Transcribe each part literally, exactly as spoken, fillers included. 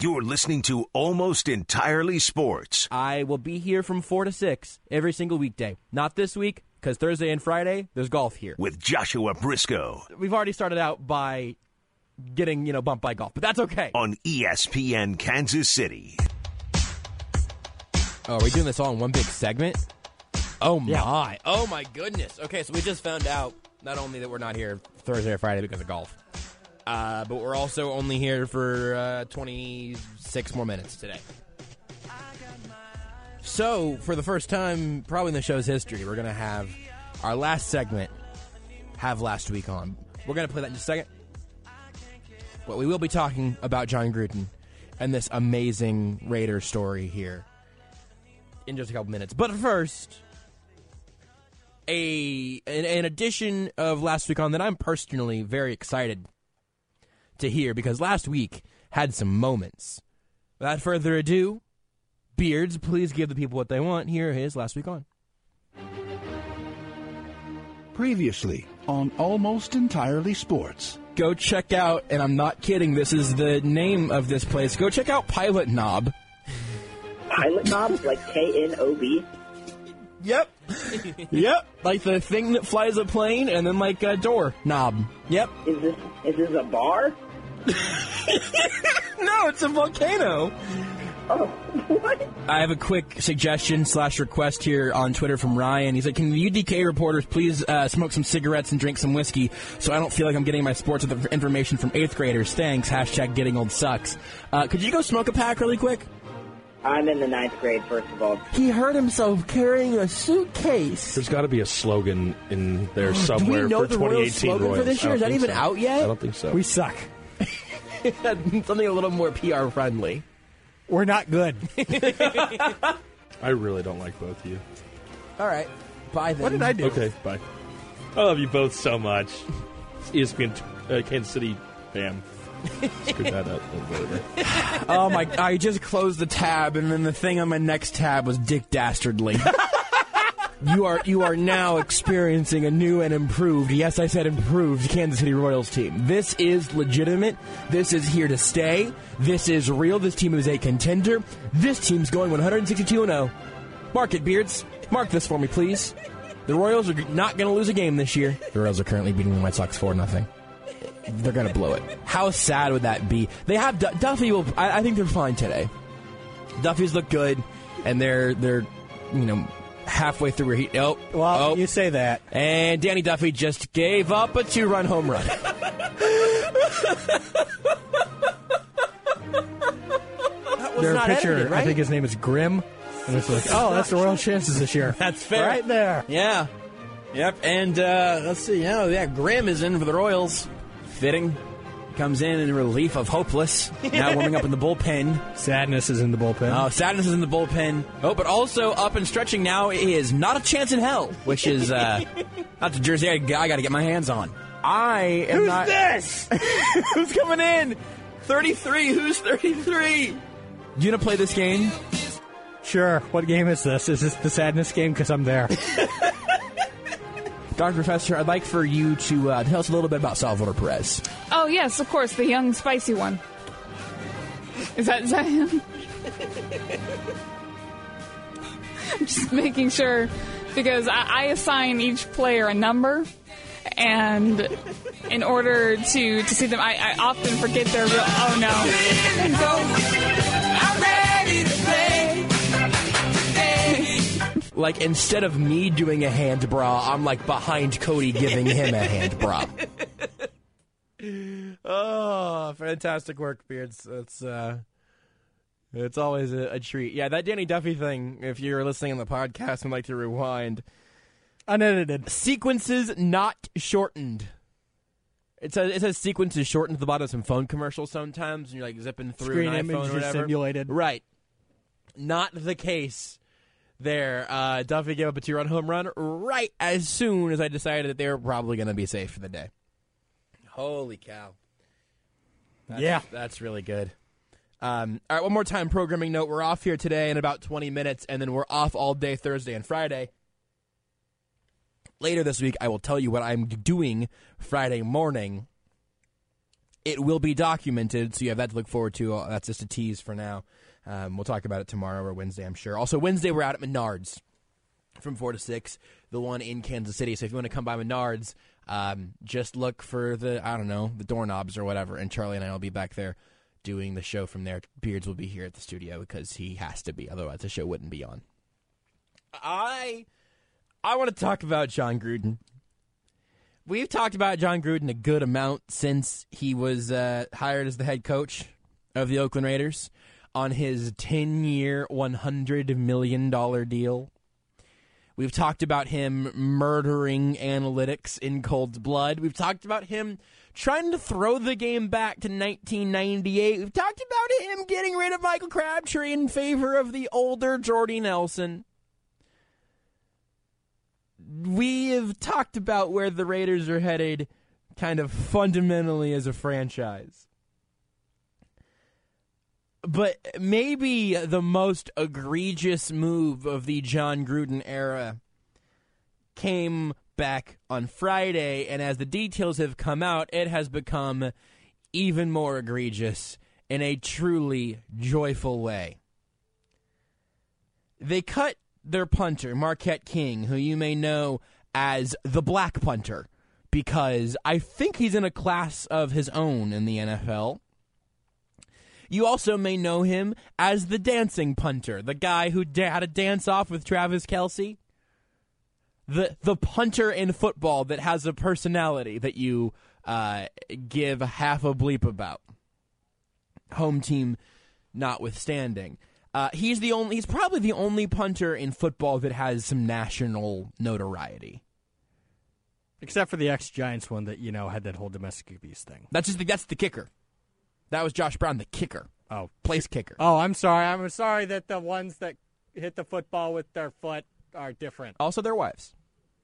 You're listening to Almost Entirely Sports. I will be here from four to six every single weekday. Not this week, because Thursday and Friday, there's golf here. With Joshua Briscoe. We've already started out by getting, you know, bumped by golf, but that's okay. On E S P N Kansas City. Oh, are we doing this all in one big segment? Oh, my. Yeah. Oh, my goodness. Okay, so we just found out not only that we're not here Thursday or Friday because of golf, uh, but we're also only here for uh, twenty-six more minutes today. So, for the first time, probably in the show's history, we're going to have our last segment have last week on. We're going to play that in just a second. But we will be talking about Jon Gruden and this amazing Raiders story here in just a couple minutes. But first, a an, an edition of Last Week On that I'm personally very excited to hear because last week had some moments. Without further ado, Beards, please give the people what they want. Here is Last Week On. Previously on Almost Entirely Sports. Go check out, and I'm not kidding, this is the name of this place. Go check out Pilot Knob. Pilot Knob? Like K N O B? Yep. Yep. Like the thing that flies a plane, and then like a door knob. Yep. Is this is this a bar? No, it's a volcano. Oh, what? I have a quick suggestion slash request here on Twitter from Ryan. He's like, can the U D K reporters please uh, smoke some cigarettes and drink some whiskey so I don't feel like I'm getting my sports information from eighth graders? Thanks. Hashtag getting old sucks. Uh, could you go smoke a pack really quick? I'm in the ninth grade, first of all. He hurt himself carrying a suitcase. There's got to be a slogan in there somewhere Do we know for the twenty eighteen Royals slogan Royals. for this year? Is that even so. out yet? I don't think so. We suck. Something a little more P R friendly. We're not good. I really don't like both of you. All right. Bye then. What did I do? Okay, bye. I love you both so much. It's E S P N uh, Kansas City, bam. Screwed that up. Oh my! I just closed the tab, and then the thing on my next tab was Dick Dastardly. You are you are now experiencing a new and improved, yes, I said improved, Kansas City Royals team. This is legitimate. This is here to stay. This is real. This team is a contender. This team's going one sixty-two and oh. Mark it, Beards. Mark this for me, please. The Royals are not going to lose a game this year. The Royals are currently beating the White Sox four nothing. They're going to blow it. How sad would that be? They have D- Duffy. Will. I, I think they're fine today. Duffy's look good, and they're they're you know. halfway through where he... Oh, well, oh. You say that. And Danny Duffy just gave up a two-run home run. That was Their not pitcher, edited, right? I think his name is Grimm. And it's like, oh, that's the Royals' chances this year. That's fair. Right there. Yeah. Yep. And uh, let's see. Yeah, yeah, Grimm is in for the Royals. Fitting. Comes in in relief of Hopeless. Now warming up in the bullpen. Sadness is in the bullpen. Oh, Sadness is in the bullpen. Oh, but also up and stretching now is Not a Chance in Hell, which is uh, that's a jersey I, I got to get my hands on. I am Who's not. this? Who's coming in? thirty-three. Who's thirty-three? You gonna play this game? Sure. What game is this? Is this the Sadness game? Because I'm there. Doctor Professor, I'd like for you to uh, tell us a little bit about Salvador Perez. Oh, yes, of course, the young, spicy one. Is that, is that him? I'm just making sure, because I, I assign each player a number, and in order to, to see them, I, I often forget their real... Oh, no. Go. I'm ready to play. Like, instead of me doing a hand bra, I'm, like, behind Cody giving him a hand bra. Oh, fantastic work, Beards. It's, uh, it's always a, a treat. Yeah, that Danny Duffy thing, if you're listening on the podcast and like to rewind. Unedited. Sequences not shortened. It says, it says sequences shortened at the bottom of some phone commercials sometimes, and you're, like, zipping through Screen an image iPhone or whatever. simulated. Right. Not the case. There, uh, Duffy gave up a two-run home run right as soon as I decided that they were probably going to be safe for the day. Holy cow. That's, yeah. That's really good. Um, all right, one more time programming note. We're off here today in about twenty minutes, and then we're off all day Thursday and Friday. Later this week, I will tell you what I'm doing Friday morning. it will be documented, so you have that to look forward to. Uh, that's just a tease for now. Um, we'll talk about it tomorrow or Wednesday, I'm sure. Also, Wednesday, we're out at Menards from four to six, the one in Kansas City. So if you want to come by Menards, um, just look for the, I don't know, the doorknobs or whatever, and Charlie and I will be back there doing the show from there. Beards will be here at the studio because he has to be, otherwise the show wouldn't be on. I I want to talk about Jon Gruden. We've talked about Jon Gruden a good amount since he was uh, hired as the head coach of the Oakland Raiders on his ten-year, one hundred million dollars deal. We've talked about him murdering analytics in cold blood. We've talked about him trying to throw the game back to nineteen ninety-eight. We've talked about him getting rid of Michael Crabtree in favor of the older Jordy Nelson. We have talked about where the Raiders are headed kind of fundamentally as a franchise. But maybe the most egregious move of the Jon Gruden era came back on Friday, and as the details have come out, it has become even more egregious in a truly joyful way. They cut their punter, Marquette King, who you may know as the Black Punter, because I think he's in a class of his own in the N F L. You also may know him as the Dancing Punter, the guy who da- had a dance-off with Travis Kelce. The the punter in football that has a personality that you uh, give half a bleep about. Home team notwithstanding. Uh, he's the only. He's probably the only punter in football that has some national notoriety. Except for the ex-Giants one that, you know, had that whole domestic abuse thing. That's just the, that's the kicker. That was Josh Brown, the kicker. Oh. Place kicker. Oh, I'm sorry. I'm sorry that the ones that hit the football with their foot are different. Also their wives.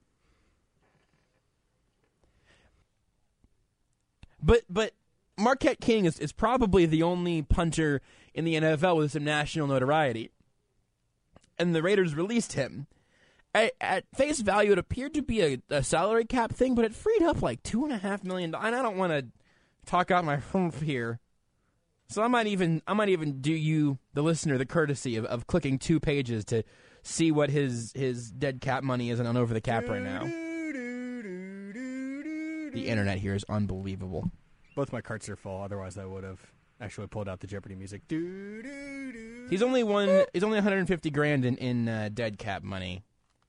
But but Marquette King is, is probably the only punter in the N F L with some national notoriety. And the Raiders released him. At, at face value, it appeared to be a, a salary cap thing, but it freed up like two and a half million dollars. And I don't want to talk out my humph here. So I might even I might even do you, the listener, the courtesy of, of clicking two pages to see what his, his dead cap money is on Over the Cap right now. The internet here is unbelievable. Both my carts are full, otherwise I would have actually pulled out the Jeopardy music. He's only one. He's only one hundred fifty grand in in uh, dead cap money.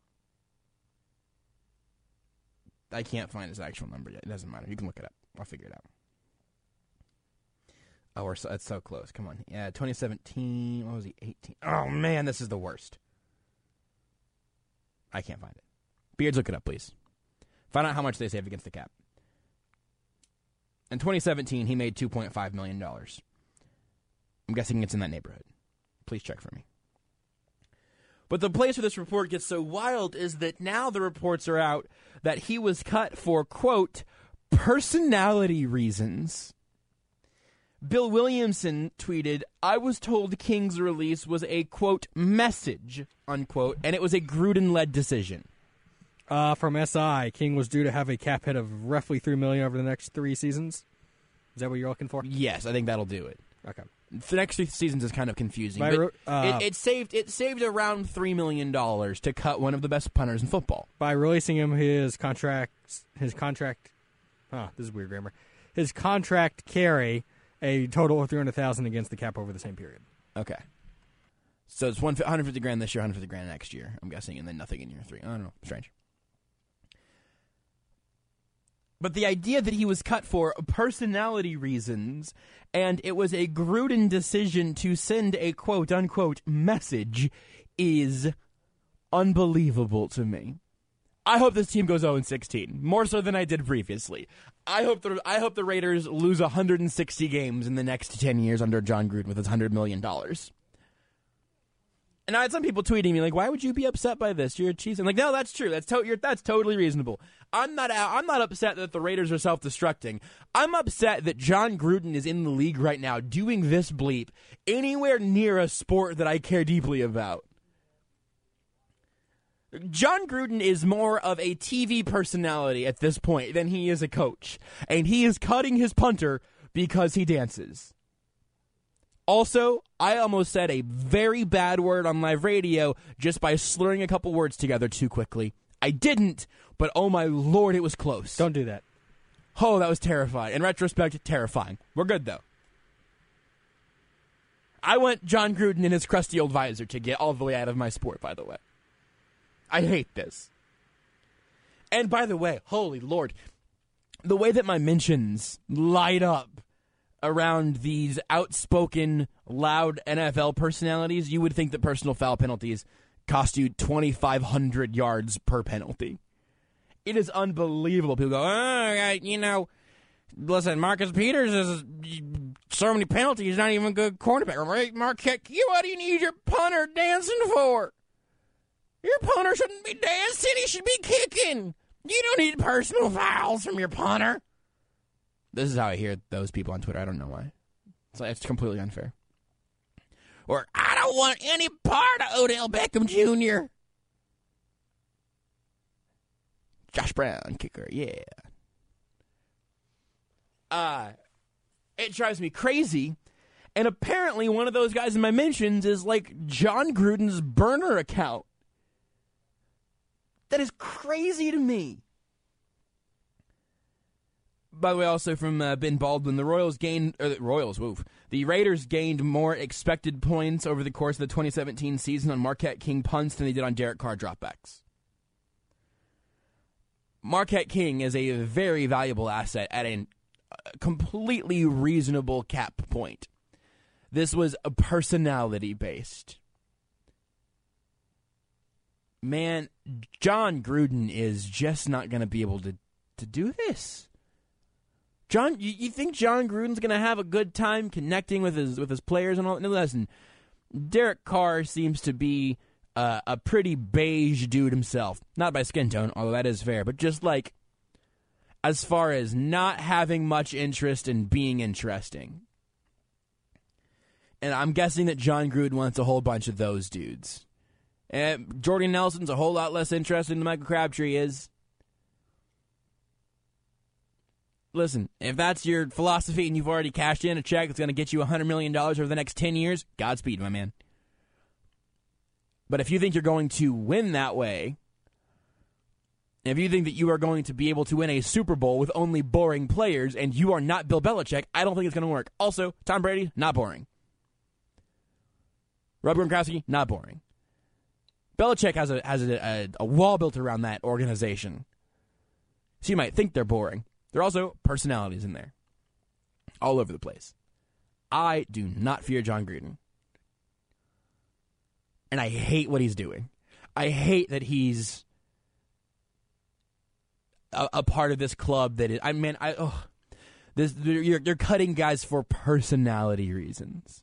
I can't find his actual number yet. It doesn't matter. You can look it up. I'll figure it out. Oh, we're so, it's so close. Come on. Yeah, twenty seventeen. What was he? eighteen. Oh, man, this is the worst. I can't find it. Beards, look it up, please. Find out how much they saved against the cap. In twenty seventeen, he made two point five million dollars. I'm guessing it's in that neighborhood. Please check for me. But the place where this report gets so wild is that now the reports are out that he was cut for, quote, personality reasons. Bill Williamson tweeted, I was told King's release was a, quote, message, unquote, and it was a Gruden-led decision. Uh, from S I, King was due to have a cap hit of roughly three million dollars over the next three seasons. Is that what you're looking for? Yes, I think that'll do it. Okay. The next three seasons is kind of confusing. By, but uh, it, it saved it saved around three million dollars to cut one of the best punters in football. By releasing him, his contract, his contract, oh, this is weird grammar. His contract carry a total of three hundred thousand dollars against the cap over the same period. Okay. So it's one hundred fifty grand this year, one hundred fifty grand next year, I'm guessing, and then nothing in year three. I don't know. Strange. But the idea that he was cut for personality reasons, and it was a Gruden decision to send a quote-unquote message, is unbelievable to me. I hope this team goes oh and sixteen, more so than I did previously. I hope the I hope the Raiders lose one hundred sixty games in the next ten years under Jon Gruden with his one hundred million dollars. And I had some people tweeting me like, "Why would you be upset by this? You're a Chiefs." I'm like, "No, that's true. That's to- you're, that's totally reasonable. I'm not I'm not upset that the Raiders are self-destructing. I'm upset that Jon Gruden is in the league right now doing this bleep anywhere near a sport that I care deeply about." Jon Gruden is more of a T V personality at this point than he is a coach, and he is cutting his punter because he dances. Also, I almost said a very bad word on live radio just by slurring a couple words together too quickly. I didn't, but oh my lord, it was close. Don't do that. Oh, that was terrifying. In retrospect, terrifying. We're good, though. I want John Gruden in his crusty old visor to get all the way out of my sport, by the way. I hate this. And by the way, holy lord, the way that my mentions light up around these outspoken, loud N F L personalities, you would think that personal foul penalties cost you twenty-five hundred yards per penalty. It is unbelievable. People go, oh, you know, listen, Marcus Peters is so many penalties, not even a good cornerback. Right, Marquette, what do you need your punter dancing for? Your punter shouldn't be dancing, he should be kicking. You don't need personal fouls from your punter. This is how I hear those people on Twitter. I don't know why. It's, like, it's completely unfair. Or, I don't want any part of Odell Beckham Junior Josh Brown, kicker, yeah. Uh, it drives me crazy. And apparently one of those guys in my mentions is like John Gruden's burner account. That is crazy to me. By the way, also from uh, Ben Baldwin, the Royals gained, or the Royals, woof. The Raiders gained more expected points over the course of the twenty seventeen season on Marquette King punts than they did on Derek Carr dropbacks. Marquette King is a very valuable asset at a completely reasonable cap point. This was a personality-based. Man, John Gruden is just not going to be able to, to do this. John, you, you think John Gruden's going to have a good time connecting with his with his players and all? No, listen, Derek Carr seems to be uh, a pretty beige dude himself. Not by skin tone, although that is fair, but just like as far as not having much interest in being interesting. And I'm guessing that John Gruden wants a whole bunch of those dudes. And Jordy Nelson's a whole lot less interesting than Michael Crabtree is. Listen, if that's your philosophy and you've already cashed in a check that's going to get you one hundred million dollars over the next ten years, Godspeed, my man. But if you think you're going to win that way, if you think that you are going to be able to win a Super Bowl with only boring players and you are not Bill Belichick, I don't think it's going to work. Also, Tom Brady, not boring. Rob Gronkowski, not boring. Belichick has a has a, a, a wall built around that organization. So you might think they're boring. There are also personalities in there. All over the place. I do not fear John Gruden. And I hate what he's doing. I hate that he's a, a part of this club that is, I mean, I, oh, this, you're, you're cutting guys for personality reasons.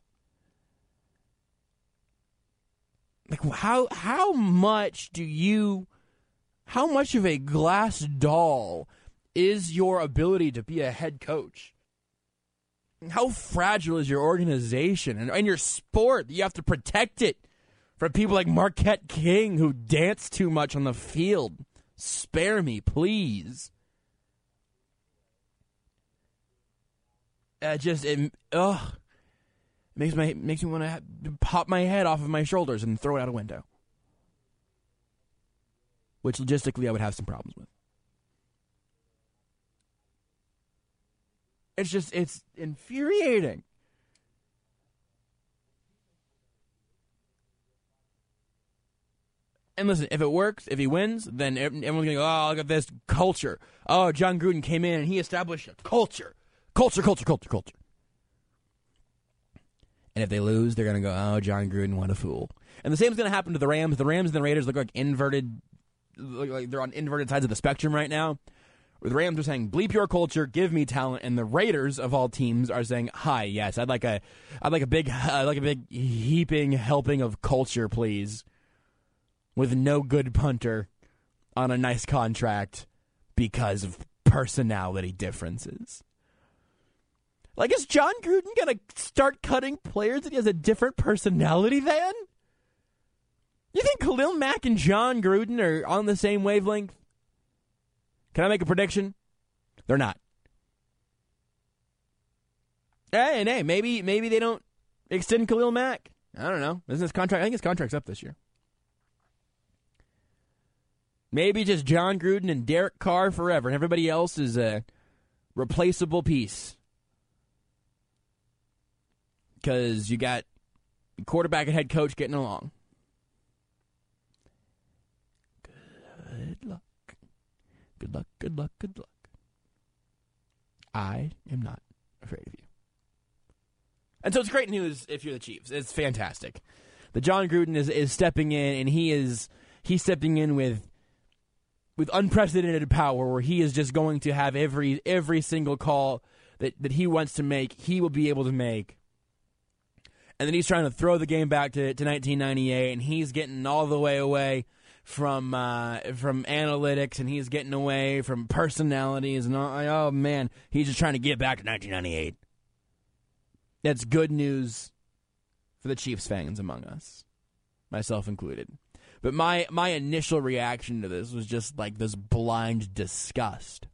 Like, how how much do you, how much of a glass doll is your ability to be a head coach? How fragile is your organization and, and your sport? You have to protect it from people like Marquette King who dance too much on the field. Spare me, please. Uh, just, it, ugh. Makes my makes me want to pop my head off of my shoulders and throw it out a window. Which logistically I would have some problems with. It's just, it's infuriating. And listen, if it works, if he wins, then everyone's going to go, oh, look at this culture. Oh, John Gruden came in and he established a culture. Culture, culture, culture, culture. And if they lose, they're going to go, oh, John Gruden, what a fool. And the same is going to happen to the Rams. The Rams and the Raiders look like inverted, look like they're on inverted sides of the spectrum right now. Where the Rams are saying, bleep your culture, give me talent. And the Raiders, of all teams, are saying, hi, yes, I'd like a, I'd like a big, I'd like a big heaping helping of culture, please. With no good punter on a nice contract because of personality differences. Like, is John Gruden going to start cutting players that he has a different personality than? You think Khalil Mack and John Gruden are on the same wavelength? Can I make a prediction? They're not. Hey, and hey, maybe maybe they don't extend Khalil Mack. I don't know. Isn't his contract? I think his contract's up this year. Maybe just John Gruden and Derek Carr forever, and everybody else is a replaceable piece. Because you got quarterback and head coach getting along. Good luck. Good luck, good luck, good luck. I am not afraid of you. And so it's great news if you're the Chiefs. It's fantastic. The John Gruden is, is stepping in, and he is he's stepping in with with unprecedented power, where he is just going to have every every single call that, that he wants to make, he will be able to make. And then he's trying to throw the game back to, to nineteen ninety-eight, and he's getting all the way away from uh, from analytics, and he's getting away from personalities, and all, oh man, he's just trying to get back to nineteen ninety-eight. That's good news for the Chiefs fans among us, myself included. But my, my initial reaction to this was just like this blind disgust.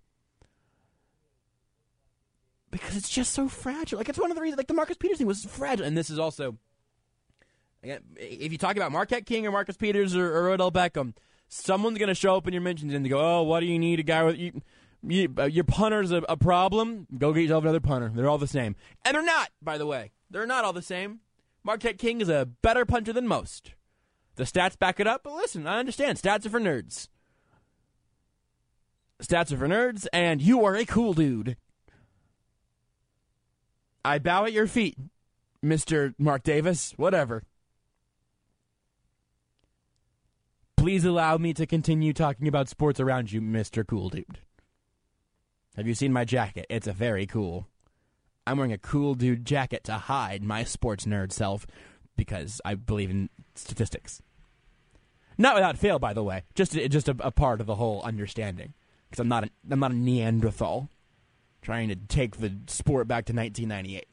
Because it's just so fragile. Like, it's one of the reasons, like, the Marcus Peters thing was fragile. And this is also, again, if you talk about Marquette King or Marcus Peters or, or Odell Beckham, someone's going to show up in your mentions and they go, oh, what do you need a guy with, you, you, uh, your punter's a, a problem? Go get yourself another punter. They're all the same. And they're not, by the way. They're not all the same. Marquette King is a better punter than most. The stats back it up, but listen, I understand. Stats are for nerds. Stats are for nerds, and you are a cool dude. I bow at your feet, Mister Mark Davis. Whatever. Please allow me to continue talking about sports around you, Mister Cool Dude. Have you seen my jacket? It's a very cool. I'm wearing a cool dude jacket to hide my sports nerd self because I believe in statistics. Not without fail, by the way. Just just a, a part of the whole understanding. Because I'm not a, I'm not a Neanderthal trying to take the sport back to nineteen ninety-eight.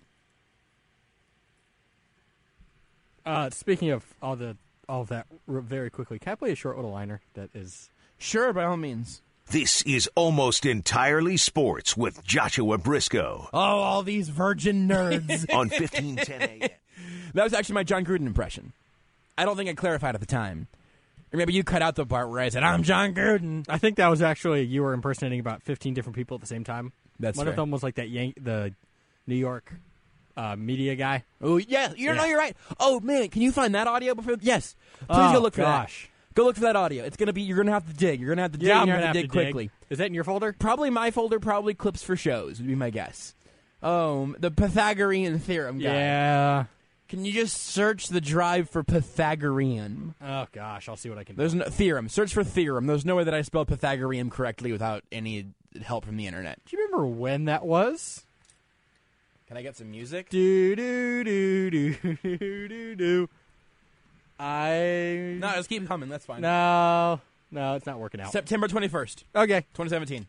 Uh, speaking of all the all of that, r- very quickly, can I play a short little liner that is... Sure, by all means. This is Almost Entirely Sports with Joshua Briscoe. Oh, all these virgin nerds. On fifteen ten a.m. That was actually my John Gruden impression. I don't think I clarified at the time. Or maybe you cut out the part where I said, I'm John Gruden. I think that was actually, you were impersonating about fifteen different people at the same time. That's One fair. of them was like that Yan- the New York uh, media guy. Oh, yeah. You Yeah. know, you're right. Oh, man, can you find that audio before? Yes. Please Oh, go look for gosh. that. Go look for that audio. It's going to be, you're going to have to dig. You're going to have to dig. Yeah, I'm and you going to have have to dig to dig. quickly. Is that in your folder? Probably my folder, probably clips for shows would be my guess. Oh, the Pythagorean theorem guy. Yeah. Can you just search the drive for Pythagorean? Oh, gosh. I'll see what I can do. There's no theorem. Search for theorem. There's no way that I spelled Pythagorean correctly without any help from the internet. Do you remember when that was? Can I get some music? Do, do, do, do, do, do, do. I... No, just keep humming. That's fine. No. No, it's not working out. September twenty-first, Okay. twenty seventeen.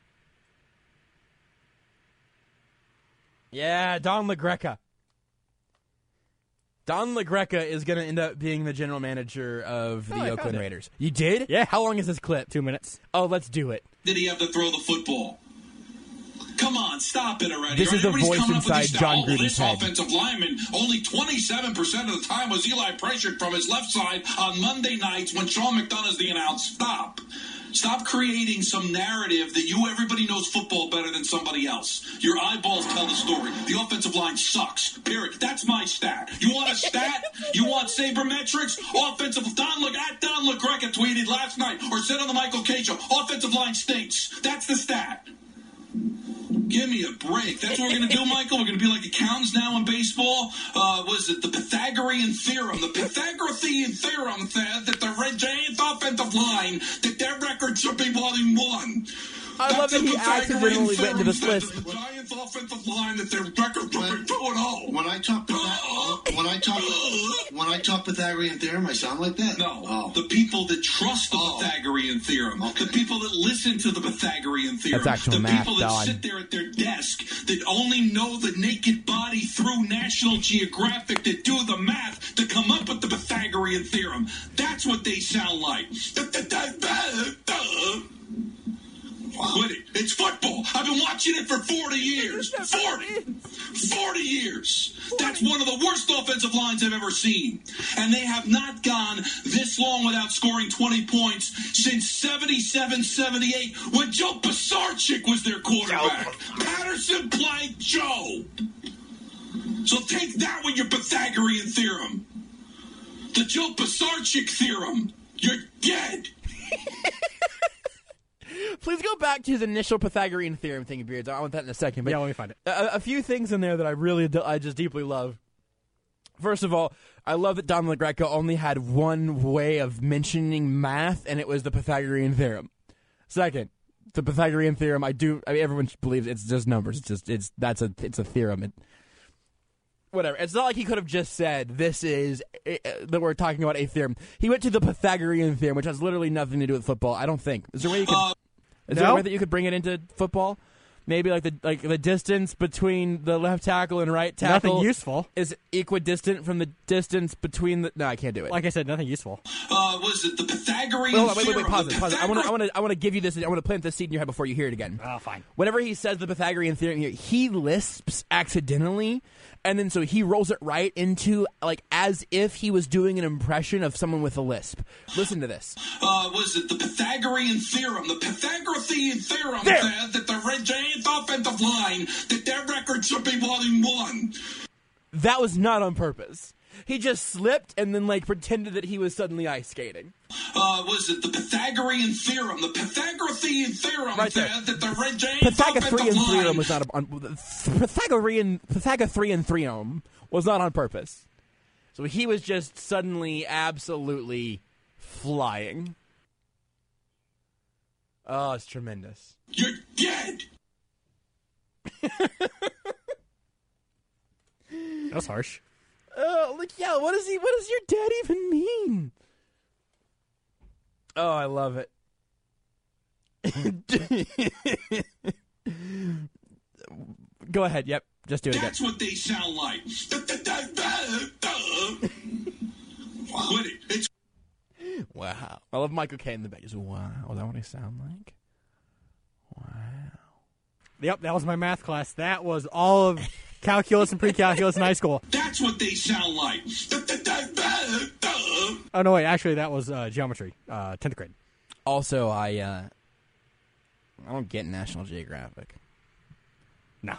Yeah, Don LaGreca. Don LaGreca is going to end up being the general manager of the Oh, I Oakland found it. Raiders. You did? Yeah. How long is this clip? Two minutes. Oh, let's do it. Did he have to throw the football? Come on, stop it already. This is the Everybody's voice coming up with inside these John stats. Oh, Gruden's this head. offensive lineman, only twenty-seven percent of the time was Eli pressured from his left side on Monday nights when Sean McDonough's the announce. Stop. Stop creating some narrative that you, everybody knows football better than somebody else. Your eyeballs tell the story. The offensive line sucks. Period. That's my stat. You want a stat? You want sabermetrics? Offensive Don look at Don LaGreca tweeted last night or said on the Michael K show. Offensive line stinks. That's the stat. Give me a break. That's what we're going to do, Michael. We're going to be like accountants now in baseball. Uh, was it the Pythagorean theorem? The Pythagorean theorem said that the Red Giants offensive line, that their record should be one and one. I love that he accidentally went into this list. The Giants offensive line, that their record should be two and oh. When I talk Pythag- when I talk when I talk Pythagorean theorem, I sound like that. No, Oh. the people that trust the Oh. Pythagorean theorem, Okay. the people that listen to the Pythagorean theorem, That's actual the math, people that Don. sit there at their desk that only know the naked body through National Geographic, that do the math to come up with the Pythagorean theorem. That's what they sound like. Quit it. It's football. I've been watching it for forty years. forty. forty years. That's one of the worst offensive lines I've ever seen. And they have not gone this long without scoring twenty points since seventy-seven seventy-eight when Joe Pisarcik was their quarterback. Patterson played Joe. So take that with your Pythagorean theorem. The Joe Pisarcik theorem. You're dead. Please go back to his initial Pythagorean theorem thing, Beards. I want that in a second. But yeah, let me find it. A, a few things in there that I really, do, I just deeply love. First of all, I love that Don LaGreca only had one way of mentioning math, and it was the Pythagorean theorem. Second, the Pythagorean theorem, I do, I mean, everyone believes it's just numbers. It's just, it's, that's a, it's a theorem. It, whatever. It's not like he could have just said, this is, uh, that we're talking about a theorem. He went to the Pythagorean theorem, which has literally nothing to do with football, I don't think. Is there a way you could... Uh, Is no? there a way that you could bring it into football? Maybe like the like the distance between the left tackle and right tackle. Nothing useful. Is equidistant from the distance between the. No, I can't do it. Like I said, nothing useful. Uh, was it the Pythagorean Wait, hold on, wait, wait, theorem? wait, pause The it, pause it. I Pythagor- want to, I want to, I want to give you this. I want to plant this seed in your head before you hear it again. Oh, fine. Whenever he says the Pythagorean theorem here, he lisps accidentally, and then so he rolls it right into like as if he was doing an impression of someone with a lisp. Listen to this. Uh, was it the Pythagorean theorem? The Pythagorean theorem There. said that the Red Giants offensive line, that their record should be one and one. That was not on purpose. He just slipped and then like pretended that he was suddenly ice skating. Uh, was it the Pythagorean theorem? The Pythagorean theorem Right there. said that the Red Giants Pythagorean offensive line... theorem was not a, on, Pythagorean Pythagorean theorem was not on purpose. So he was just suddenly absolutely flying. Oh, it's tremendous. You're dead. That was harsh. Oh, look, yeah. What is he? What does your dad even mean? Oh, I love it. Go ahead. Yep, just do it That's again. what they sound like. Quit it. It's Wow. I love Michael Caine in the back. He's, wow. Is that what I sound like? Wow. Yep, that was my math class. That was all of calculus and pre-calculus in high school. That's what they sound like. Oh, no, wait. Actually, that was uh, geometry, uh, tenth grade. Also, I uh, I don't get National Geographic. No.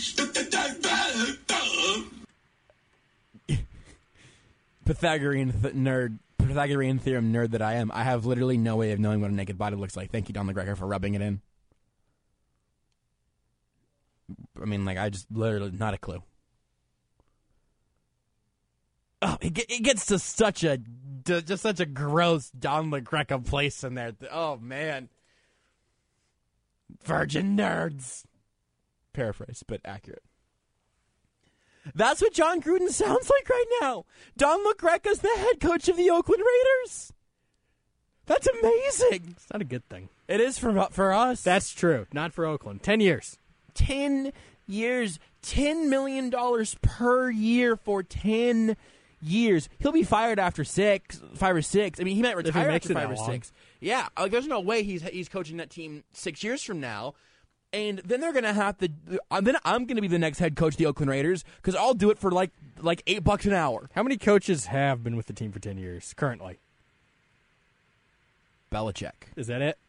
Pythagorean th- nerd, Pythagorean theorem nerd that I am, I have literally no way of knowing what a naked body looks like. Thank you, Don McGregor, for rubbing it in. I mean, like, I just literally, not a clue. Oh, it, it gets to such a, just such a gross Don McGregor place in there. Oh, man. Virgin nerds. Paraphrase, but accurate. That's what John Gruden sounds like right now. Don LaGreca's the head coach of the Oakland Raiders. That's amazing. It's not a good thing. It is for for us. That's true. Not for Oakland. Ten years. Ten years. Ten million dollars per year for ten years. He'll be fired after six, five or six. I mean, he might retire makes after it five that or long. six. Yeah, like there's no way he's he's coaching that team six years from now. And then they're gonna have to. Uh, then I'm gonna be the next head coach of the Oakland Raiders because I'll do it for like like eight bucks an hour. How many coaches have been with the team for ten years currently? Belichick. Is that it?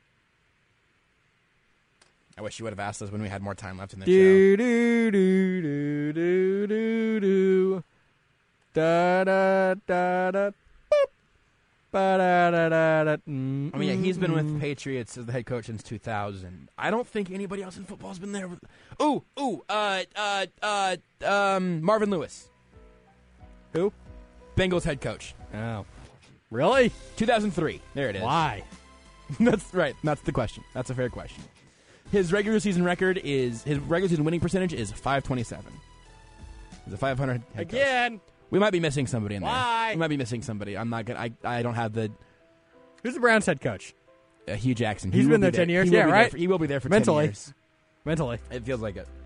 I wish you would have asked us when we had more time left in the Do show. do do do do do do. Da da da da. Boop. Ba da da da da. Mm, I mean, yeah, he's been with the mm. Patriots as the head coach since two thousand. I don't think anybody else in football has been there. Ooh, ooh, uh, uh, uh, um, Marvin Lewis. Who? Bengals head coach. Oh, really? two thousand three. There it is. Why? That's right. That's the question. That's a fair question. His regular season record is his regular season winning percentage is five twenty-seven. He's a five hundred head coach. Again. We might be missing somebody in Why? there. We might be missing somebody. I'm not gonna. I, I don't have the. Who's the Browns head coach? Uh, Hugh Jackson. He's He been will there be ten years. He will Yeah, be right? there for- he will be there for Mentally. ten years. Mentally. It feels like it.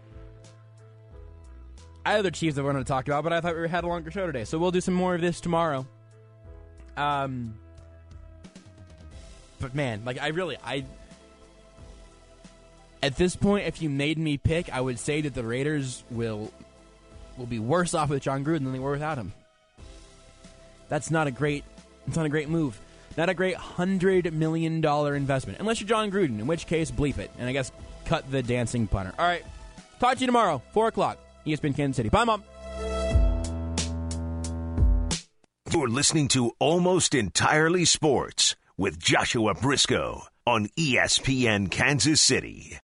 I have other Chiefs that we're going to talk about, but I thought we had a longer show today, so we'll do some more of this tomorrow. Um, but man, like I really, I, At this point, if you made me pick, I would say that the Raiders will will be worse off with John Gruden than they were without him. That's not a great. It's not a great move. Not a great hundred million dollar investment, unless you're John Gruden. In which case, bleep it, and I guess cut the dancing punter. All right, talk to you tomorrow, four o'clock, E S P N Kansas City. Bye, Mom. You're listening to Almost Entirely Sports with Joshua Briscoe on E S P N Kansas City.